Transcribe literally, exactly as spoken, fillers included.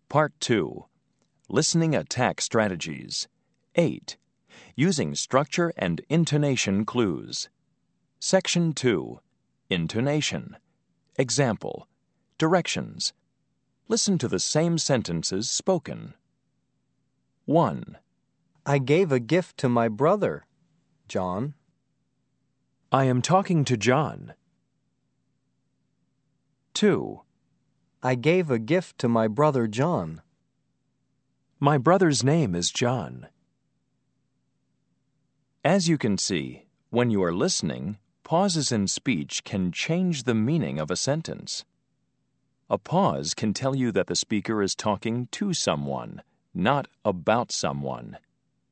Part two. Listening Attack Strategies. eight. Using Structure and Intonation Clues. Section two. Intonation. Example. Directions. Listen to the same sentences spoken. one. I gave a gift to my brother, John. I am talking to John. two. I gave a gift to my brother John. My brother's name is John. As you can see, when you are listening, pauses in speech can change the meaning of a sentence. A pause can tell you that the speaker is talking to someone, not about someone.